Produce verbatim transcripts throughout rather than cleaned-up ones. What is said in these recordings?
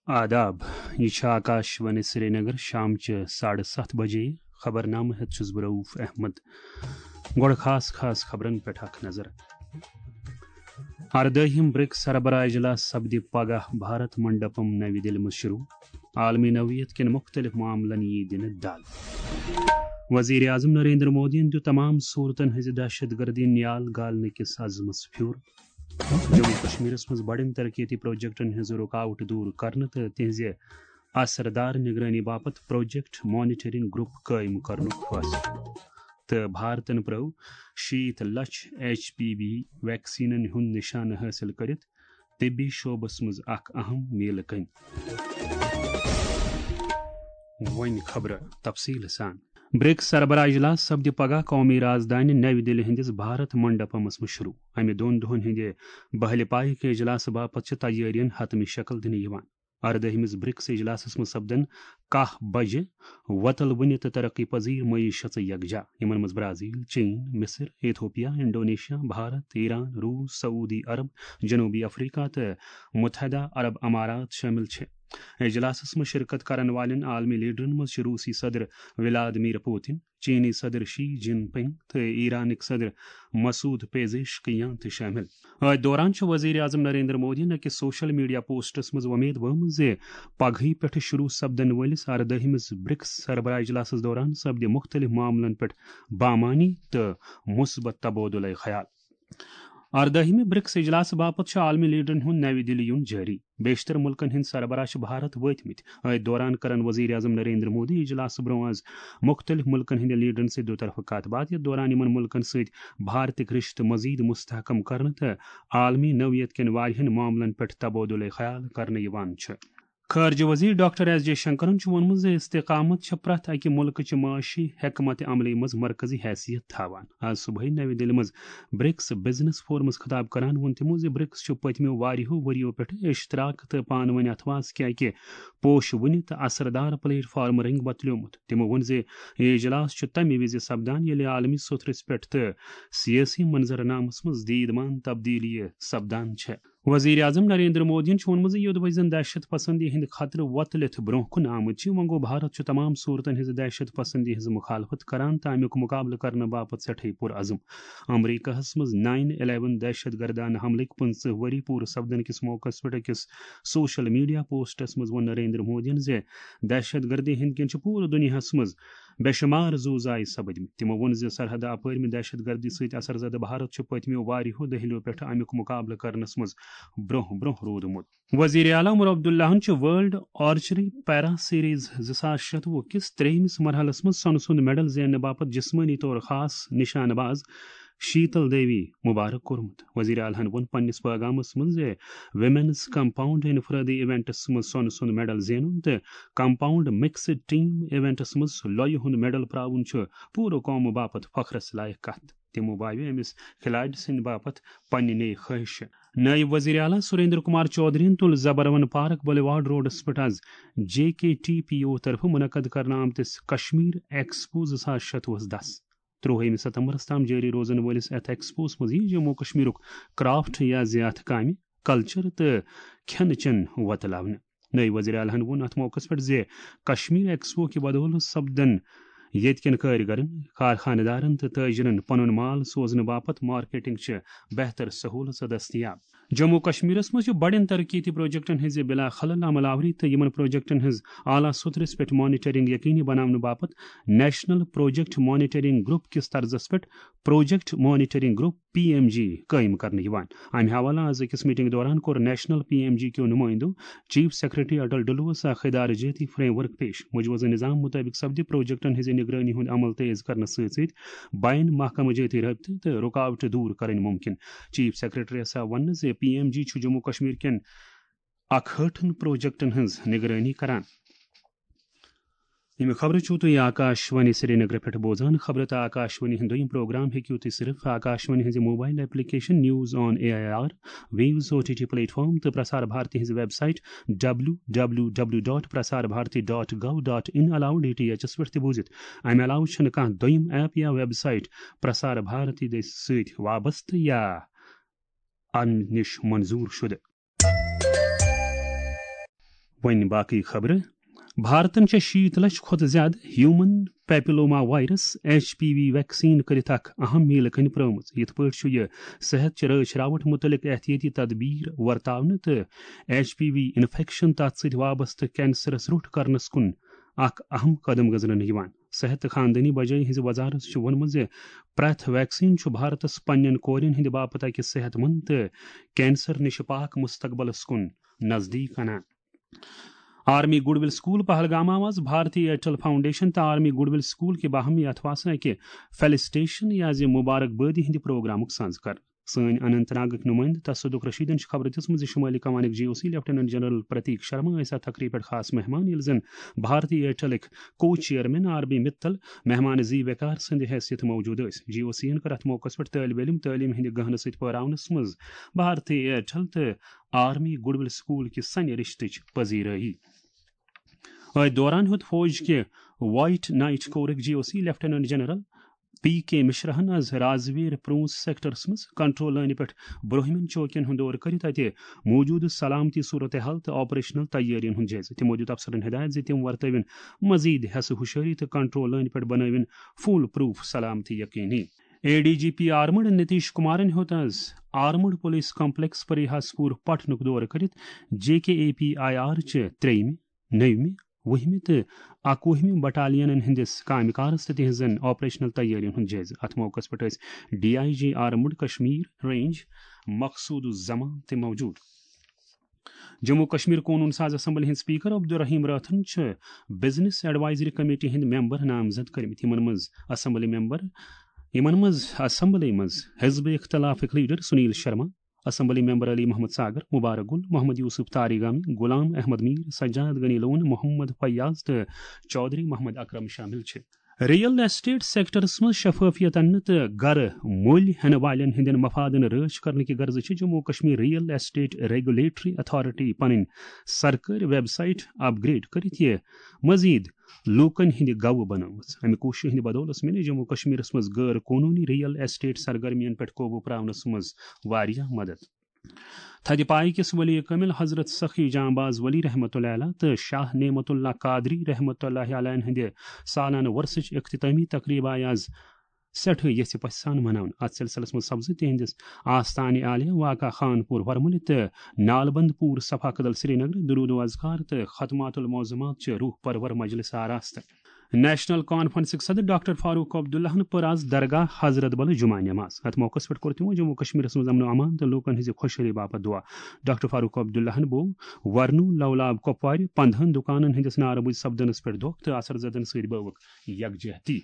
آداب یہ آکاشوانی سری نگر شام چہ ساڑھے ست بجے خبر نامہ ہت چھس بہ رؤف احمد گوڑ خاص خاص خبرن پہ اخ نظر اردہم برکس سربراہ اجلاس سپد پگہ بھارت منڈپم نئی دہلی مز شروع عالمی نوعیت کن مختلف معاملن یہ دن ڈال وزیر اعظم نریندر مودی دت تمام صورتن ہز دہشت گردی نیال گالنے کس عزمس پھیور جموں کشمیر مز بڑن ترقیتی پروجیکٹن ہز رکاوٹ دور کرنے تو تہذ اثردار نگرانی باپت پروجیکٹ مانیٹرنگ گروپ قائم کرنے فیصلہ تو بھارتن پرو شیت لچھ ایچ پی وی ویکسینن ہند نشانہ حاصل کرت طبی شعبس مز اخ اہم میل کن ون خبر تفصیل سان برکس سربراہ اجلاس سپد پگہ قومی رازدانی نئی دہلی ہندس بھارت منڈپمس مز شروع امہ دون دہن ہندِ بہل پائی کے اجلاس باپت تیارین حتمی شکل دن اردہمس برکس اجلاسس مز سپدن کاہ بجہ وتل ون تو ترقی پذیر معیشت یکجا یمن مز برازیل چین مصر ایتھوپیا انڈونیشیا بھارت ایران روس سعودی عرب جنوبی افریقہ تو متحدہ عرب امارات شامل چھ اجلاسس مز شرکت کرن والن عالمی لیڈرن مز روسی صدر ولادمیر پوتن چینی صدر شی جن پنگ تو ایرانک صدر مسعود پیزیشکیان تہ شامل ات دوران وزیر اعظم نریندر مودی اکس سوشل میڈیا پوسٹس مز ومید ورم زِ پگہی پہ شروع سپدن ولس اردہمس برکس سربراہ اجلاس دوران سپد مختلف معاملن پہ بامانی تو مثبت تبادلہ خیال اردہمہ برکس اجلاس باپت عالمی لیڈرن ہند نئی دہلی یون جاری بیشتر ملکن ہند سربراہ بھارت وات مت ات دوران کرن وزیر اعظم نریندر مودی اجلاس برو آز مختلف ملکن ہند لیڈرن سے دو طرف کات بات یتھ دوران ان ملکن ست بھارتک رشتہ مزید مستحکم کرنے تو عالمی نوعیت کن واریہن معاملن پہ تبادلہ خیال کرنے یوان چھ خارجہ وزیر ڈاکٹر ایس جے شنکرن وونمت ز استقامت پرت اکہ ملک معاشی حکمت عملی مز مرکزی حیثیت تھاوان آج صبح نئی دہلی مز برکس بزنس فورمس خطاب کران وون تمو ز برکس پتمو واریہو وریو پہ اشتراک تو پان ون اتواس کہ اکہ پوش ون تو اثردار پلیٹ فارم رنگ بدلیومت تمو وون ز یہ اجلاس تمہ وز سپدان یل عالمی سترس پہ تو سیاسی منظر نامس مز دیدمان تبدیلی سپدان چھ وزیر اعظم نریندر مودی وونمت یود وز زن دہشت پسندی ہند خطرہ وتلت برہ کن آمت ون گو بھارت تمام صورتن ہز دہشت پسندی ہز مخالفت کران تو امیک مقابلہ کرنے باپت سٹھے پر عزم امریکہ مز نائن الیون دہشت گردانہ حملک پنچہ وری پور سپدن کس موقع پہ اکس سوشل میڈیا پوسٹس مز ون نریندر مودی ز دہشت گردی ہند کن پور دنیا مز بے شمار زو زائیں سپدمت تمو وون ز سرحد اپارم دہشت گردی ست اثر زدہ بھارت پتمو واریہو دہلیو پہ امیک مقابلہ کرنس مز برہ برہ رودمت وزیر اعلیٰ Omar Abdullah world archery para series زاس شتوہ کس تریمس مرحلس مز سن سند میڈل زیننے باپت جسمانی طور خاص نشانہ باز شیتل دیوی مبارک کورمت وزیر اعلیٰ وون پنس پیغامس مز ویمنز کمپاؤنڈ انفرادی ایونٹس مز سن سند میڈل زینن تو کمپاؤنڈ مکسڈ ٹیم ایونٹس مز لویہ ہند میڈل پراون پورو قوم باپت فخرس لائق کت تمو بایو امس کھلاڑی سند باپت پنہ نئی خواہش نائب وزیر اعلیٰ سریندر کمار چودھری تل زبرون پارک بلیوارڈ روڈس پہ آز جے کے ٹی پی او طرف منعقد کرنے آمتس کشمیر ایکسپو زاس شتوہ دس تروہم ستمبرس تام جاری روزن ولس ات ایکسپوس مز جموں کشمیر کرافٹ یا زیات کامہ کلچر تو کھین چین وتلاونہ نئی وزیر اعلیٰ وون ات موقع پہ ز کشمیر ایکسپو کہ بدولت سپدن یت کن کارگرن کارخانہ دارن تو تاجرن پن مال سوزن باپت مارکیٹنگ چھ بہتر سہولت دستیاب جموں کشمیرس مز بڑن ترقیتی پروجیکٹن ہز بلا خلل عمل آوری تو یمن پروجیکٹن ہز اعلیٰ سترس پہ مانیٹرنگ یقینی بنانے باپت نیشنل پروجیکٹ مانیٹرنگ گروپ کس طرزس پہ project monitoring group P M G قائم کرنے امہ حوالہ آز اکس میٹنگ دوران کور نیشنل پی ایم جی کیو نمائندو چیف سیکرٹری اٹل ڈلوس اخ ادارہ جاتی فریم ورک پیش مجوزہ نظام مطابق سپد پروجیکٹن ہز نگرانی ہند عمل تیز کرنے ست ست بین محکمہ جاتی رابطہ تو رکاوٹ دور کریں ممکن چیف سیکرٹری ہسا ون ز P M G Jammu Kashmir کن اکہٹن پروجیکٹن ہز نگرانی کران یہ خبر چھو تھی آکاشوانی سری نگر پہ بوزان خبر تو آکاشوانی ہند دویم پروگرام ہیکو تھی صرف آکاشوانی ہز mobile application news on A I R views O T T platform تو پرسار بھارتی ہز website W W W dot Prasar Bharati dot گو ڈاٹ ان علاوہ ڈی ٹی ایچ ایس پہ بوزت امہ علاوہ چھ کھانا دویم ایپ یا ویب سائٹ پرسار بھارتی دس ست وابستہ یا ان نش منظور شدہ ون باقی خبر بھارتن چھ شیت لچھ کھت زیادہ human papilloma virus H P V vaccine کرت اخ اہم میل کن پرمت یت پہ یہ صحت چہ رچ راوٹ متعلق احتیاطی تدبیر ورتاؤن تو ایچ پی وی انفیکشن تات ست وابستہ کینسرس روٹ کرنس کن اخ اہم قدم گزرن یوان صحت خاندانی بجائی ہز وزارت وونمت پریتھ ویکسین بھارتس پنن کورین ہند باپت اکہ صحت مند تو کینسر نش پاک مستقبلس کن نزدیک انان army goodwill school Pahalgam مز بھارتی ایئرٹیل فاؤنڈیشن تو آرمی گڈ ول سکول کے باہمی اتواس اکہ فیلسٹیشن یا مبارک بادی ہند پروگرام ساز کر سن اننت ناگک نمائندہ تصدق رشیدن خبر دژمژ شمالی کمانک G O C lieutenant general Prateek Sharma اتھ تقریب پہ خاص مہمان یل زن بھارتی ایئرٹیلک کو چیئرمین آر بی متل مہمان زی وقار سند حیثیت موجود یس جی او سی کر ات موقع پہ طالب علم تعلیم ہند گہن ست پورونس مز بھارتی ایئرٹیل تو آرمی گڈ ول سکول کہ سن رشتچ پذیرائی ات دوران ہت فوج کے وائٹ نائٹ کورک G O C lieutenant general P K مشرہن از رازویر پرونس سیکٹرس مز کنٹرول لائن پہ برہمن چوکین ہند دور کرت اتہ موجود سلامتی صورتحال تو آپریشنل تیارین ہند جائزہ تمو دیت افسرن ہدایت زِ تم ورتوین مزید حس ہوشیاری تو کنٹرول لائن پہ بنوین فول پروف سلامتی یقینی A D G P armed Nitish کمارن ہت از armed police complex Parihaspora پٹنک دور کرت جے کے اے پی آئی آر چہ تریمہ نومہ وہمہ تو اکوہمہ بٹالینن ہندس کامہ کارس تو تہذن آپریشنل تیارین ہند جائزہ ات موقع پہ D I G armed Kashmir range Maqsood Ulzaman تہ موجود جموں کشمیر قونون ساز اسمبلی ہند سپیکر عبدالرحیم راتھن بزنس ایڈوائزری کمیٹی ہند ممبر نامزد کرمت یمن مز اسمبلی ممبر یمن مز اسمبلی مز حزب اختلافک leader Sunil Sharma assembly member Ali Mohammad Sagar Mubarak Gul Mohammad Yousuf Tarigami Ghulam Ahmad Mir Sajad Gani Lone Mohammad Fayaz تو چودھری محمد اکرم شامل چھ ریئل ایسٹیٹ سیکٹرس مز شفافیت ان تو گر مول ہن والن ہندین مفادن رچ کرنے کی غرض Jammu Kashmir real estate regulatory authority پن سرکاری ویب سائٹ اپ گریڈ کرت یہ مزید لوکن ہند گو بنوت امہ کوشش ہند بدولس ملے جموں کشمیر مز غیر قانونی ریئل ایسٹیٹ سرگرمین پہ قوبو پراونس مز واریاہ مدد تھد پائی کس ولی کامل حضرت سخی جاں باز ولی رحمۃ اللہ علیہ تو شاہ نعمت اللہ قادری رحمۃ اللہ علیہ ہند سالانہ ورسچ اختتامی تقریب آئی آز سٹھ یس پس سان مناون ات سلسلس مز سپز تہندس آستان عالیہ واقع خان پور ورمل تو نال بند پور صفا کدل سری نگر درود و اذکار تو ختمات المعظمات چہ روح پرور مجلس آراستہ نیشنل کانفرنس صدر ڈاکٹر فاروق عبداللہ پور آز درگاہ حضرت بل جمعہ نماز ات موقع پہ کور تمو جموں کشمیر مز امن و امان تو لوکن ہز خوشحالی باپت دعا ڈاکٹر فاروق عبداللہ بو ورنو لولاب کپوار پندہن دکانن ہندس ناربج سپدنس پہ دکھ تو اثر زدن ست بوک یکجہتی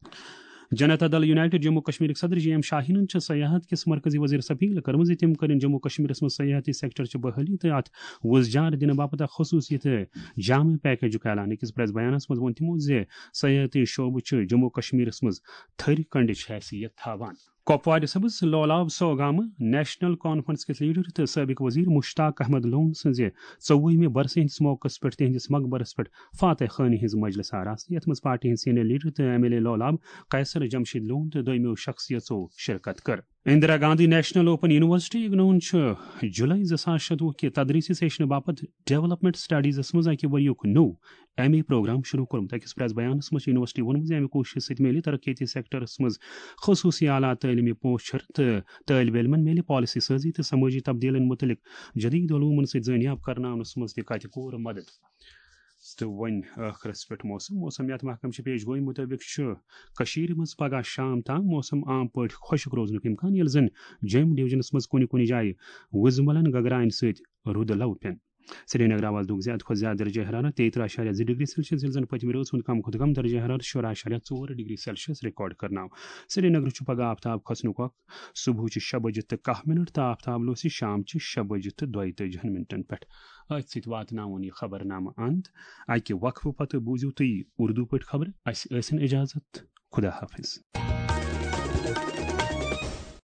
جنتا دل یونائٹڈ جموں کشمیر صدر جی ایم شاہین سیاحت کس مرکزی وزیر اپیل کرم تم کرن جموں کشمیر مز سیاحتی سیکٹر بحالی تو ات وزجار دن باپت خصوصی تو جامع پیکیجک اعلان اکس پریس بیانس مز ون تمو زِ سیاحتی شعبہ جموں کشمیر مز تھر کنڈچ حیثیت تھاوان کپوار سبز لولاب سوگام نیشنل کانفرنس کس لیڈر تو سابق وزیر مشتاق احمد لون سز ژوہمہ برس ہندس موقع پہ تہندس مقبرس پہ فاتح خانی ہز مجلس آراست یت مز پارٹی ہند سینئر لیڈر تو M L A Lolab Qaiser Jamshid Lone تو دویمو شخصیتو شرکت کر Indira Gandhi National Open University اگنون جولائی زاس شتوہ کہ تدریسی سیشن باپت ڈیولپمنٹ سٹڈیزس مز اکہ وریک نو ایم اے پروگرام شروع کورمت اکس پریس بیانس مز یونیورسٹی وونمت امہ کوشش ست میلہ ترقیتی سیکٹرس مز خصوصی اعلیٰ تعلیمی پوچھر تو طالب علمن میلہ پالسی سازی تو سماجی تبدیلین متعلق جدید علومن ست زانیاب کرناونس مز تہ کتہ کور مدد تو ون آخرس پہ موسم موسمیات محکم پیش گوئی مطابق مز پگہ شام تام موسم عام پہ خشک روزنک امکان یل زن جم ڈویژنس مز کن کن جائیں وزملن گگرائن ست رود لو پین سری نگر آواز دک زیادہ کھت زیادہ درجہ حرارت تیترہ اشاریہ زٕ ڈگری سیلسیس یل زن پتمہ روز ہند کم کھت کم درجہ حرارت شرہ اشاریہ ژور ڈگری سیلسیس ریکارڈ کرناو سری نگر پگہ آفتاب کھسنک وقت صبح شہ بجے تو کاہ منٹ تو آفتاب لوس شام شہ بجے تو دۄیہِ تٲجی منٹن پہ ات ست واتناون یہ خبر نامہ اند اکہ وقفہ پتہ بوزیو تھی اردو پہ خبر اس ٲسِن اجازت خدا حافظ